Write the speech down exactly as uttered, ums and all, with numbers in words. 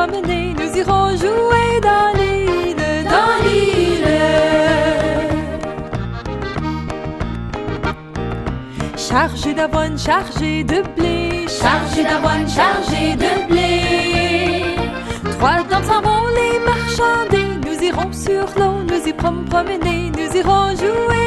promener, nous irons jouer dans l'île, dans l'île. Chargé d'avoine, chargé de blé, chargé d'avoine, chargé de blé. Trois dames s'en vont les marchander, nous irons sur l'eau, nous y prom promener, nous irons jouer